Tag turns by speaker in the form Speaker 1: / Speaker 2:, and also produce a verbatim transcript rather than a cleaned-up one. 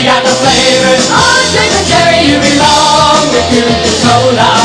Speaker 1: got the flavor. Oh, drink the cherry, you belong to Coca-Cola.